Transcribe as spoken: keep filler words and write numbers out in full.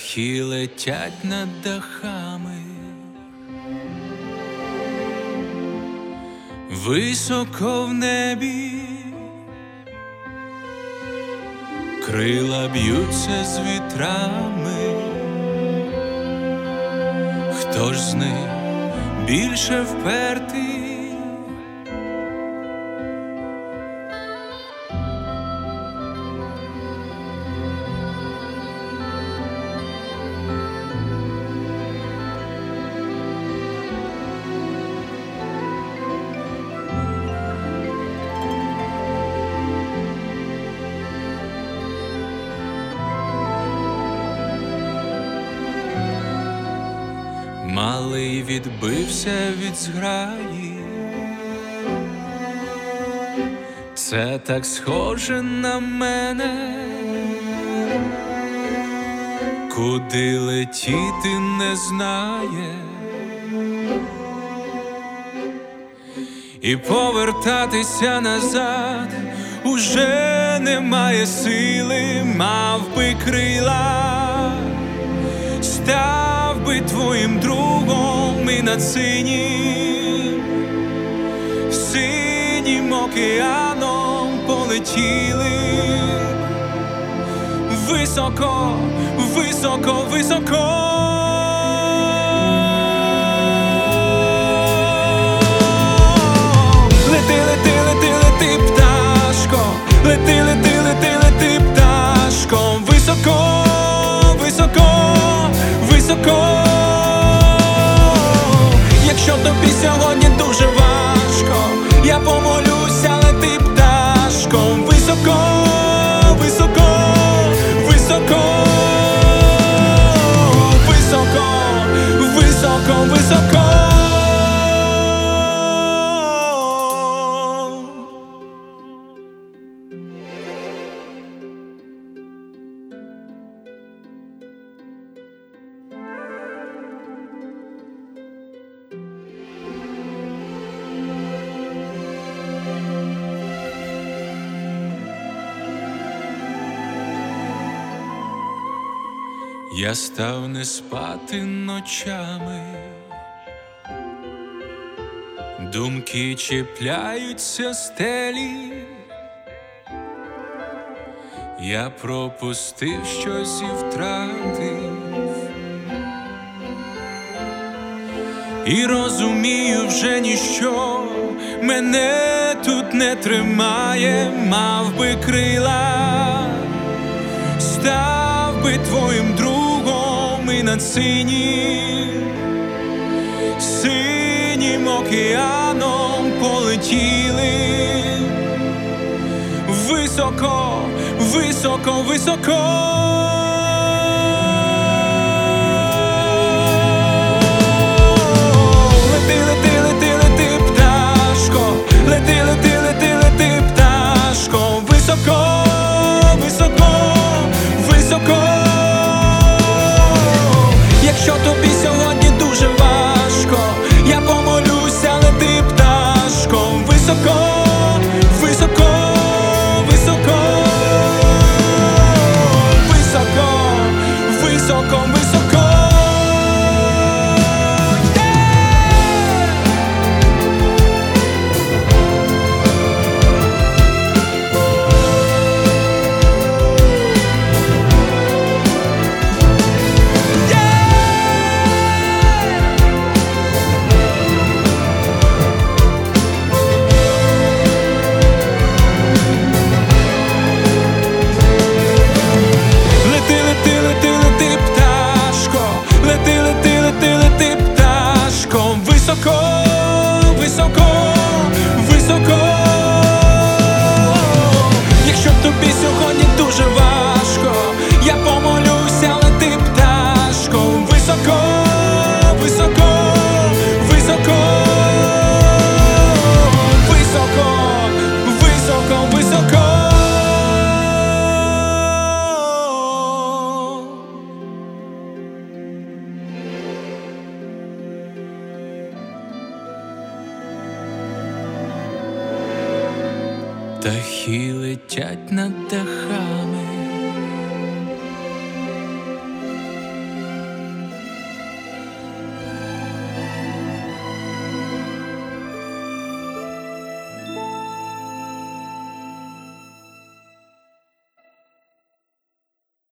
Птахи летять над дахами, високо в небі, крила б'ються з вітрами. Хто ж з них більше впертий? Малий відбився від зграї, це так схоже на мене. Куди летіти не знає, і повертатися назад уже немає сили. Мав би крила, став би твоїм другом, і над синім, синім океаном полетіли високо, високо, високо. Лети, лети, лети, лети, пташко, лети, лети, лети, лети, пташко, високо, високо, високо. Якщо тобі сьогодні дуже важко, я помолюся, лети, пташко, високо, високо, високо, високо, високо, високо. Я став не спати ночами, думки чіпляються стелі. Я пропустив щось і втратив, і розумію, вже ніщо мене тут не тримає. Мав би крила, став би твоїм другом, і над синім, синім океаном полетіли високо, високо, високо. Лети, лети, лети, лети, пташко, лети, лети, лети, лети, пташко, високо, високо, високо. Якщо тобі сьогодні дуже важко, я помолюся, лети, пташко, високо, високо, високо, високо, високо, високо. Високо, високо, високо. Якщо тобі сьогодні дуже важко, я помолюся, лети, пташко, високо, високо, високо, високо, високо, високо. Птахи летять над дахами,